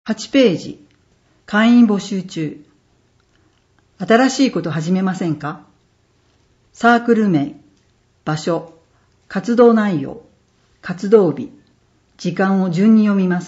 8ページ、会員募集中。新しいこと始めませんか？サークル名、場所、活動内容、活動日、時間を順に読みます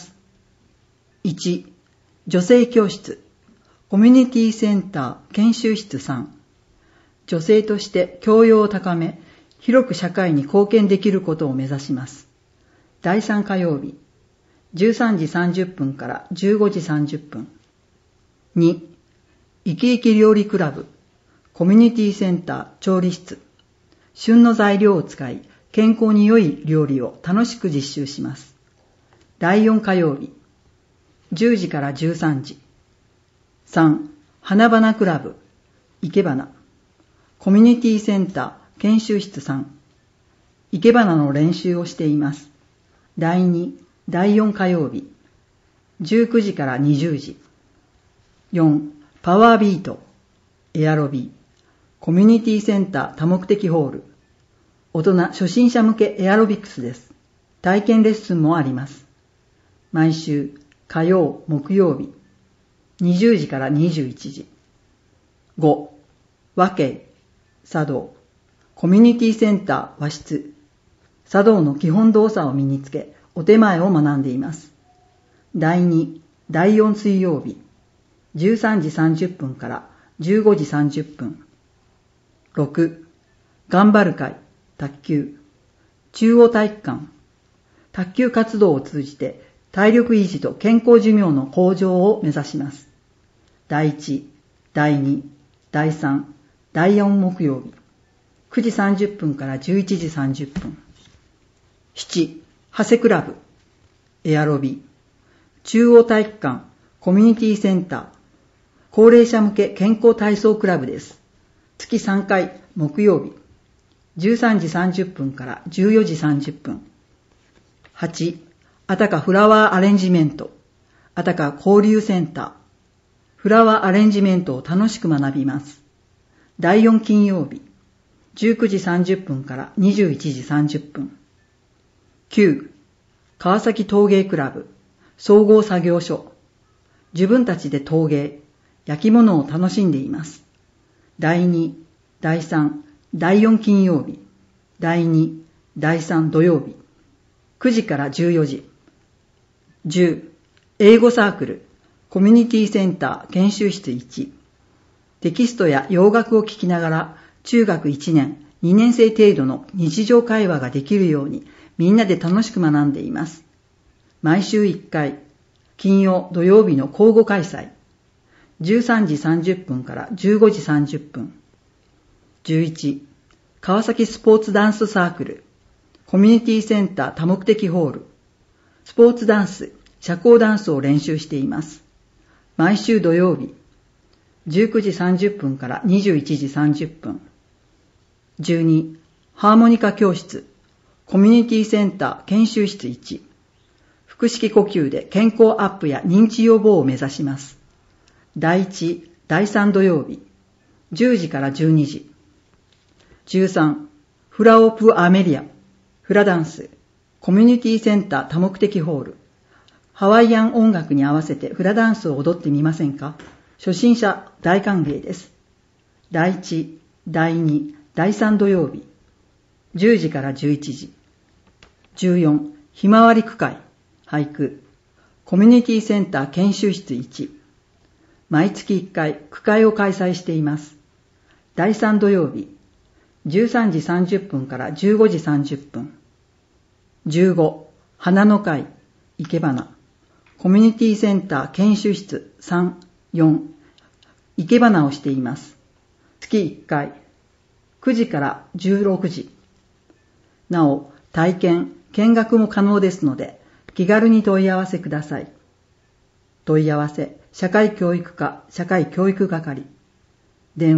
。1、女性教室、コミュニティセンター研修室3。女性として教養を高め、広く社会に貢献できることを目指します。第3火曜日、13時30分から15時30分。2、生き生き料理クラブ、コミュニティセンター調理室。旬の材料を使い、健康に良い料理を楽しく実習します。第4火曜日、10時から13時。3、花々クラブ、いけばな、コミュニティセンター研修室3。いけばなの練習をしています。第2、第4火曜日、19時から20時。4、パワービート、エアロビ、コミュニティセンター多目的ホール。大人初心者向けエアロビクスです。体験レッスンもあります。毎週火曜、木曜日、20時から21時。5、和慶、茶道、コミュニティセンター和室。茶道の基本動作を身につけ、お手前を学んでいます。第2、第4水曜日、13時30分から15時30分。6、頑張る会、卓球、中央体育館。卓球活動を通じて体力維持と健康寿命の向上を目指します。第1、第2、第3、第4木曜日、9時30分から11時30分。7、長谷クラブ、エアロビ、中央体育館、コミュニティセンター、高齢者向け健康体操クラブです。月3回、木曜日、13時30分から14時30分。8、あたかフラワーアレンジメント、あたか交流センター、フラワーアレンジメントを楽しく学びます。第4金曜日、19時30分から21時30分。9、川崎陶芸クラブ、総合作業所。自分たちで陶芸、焼き物を楽しんでいます。第2、第3、第4金曜日、第2、第3土曜日、9時から14時。10、英語サークル、コミュニティセンター研修室1。テキストや洋楽を聞きながら、中学1年、2年生程度の日常会話ができるように、みんなで楽しく学んでいます。毎週1回、金曜、土曜日の交互開催。13時30分から15時30分。11、川崎スポーツダンスサークル、コミュニティセンター多目的ホール。スポーツダンス、社交ダンスを練習しています。毎週土曜日、19時30分から21時30分。12、ハーモニカ教室、コミュニティセンター研修室1。腹式呼吸で健康アップや認知予防を目指します。第1、第3土曜日、10時から12時。13、フラオプアメリア、フラダンス、コミュニティセンター多目的ホール。ハワイアン音楽に合わせてフラダンスを踊ってみませんか？初心者大歓迎です。第1、第2、第3土曜日、10時から11時。14、ひまわり区会、俳句、コミュニティセンター研修室1。毎月1回区会を開催しています。第3土曜日、13時30分から15時30分。15、花の会、いけばな、コミュニティセンター研修室3、4、いけばなをしています。月1回、9時から16時。なお、体験、見学も可能ですので、気軽に問い合わせください。問い合わせ、社会教育課社会教育係。電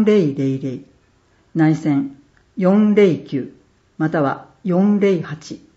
話、72-3000、内線409、または408。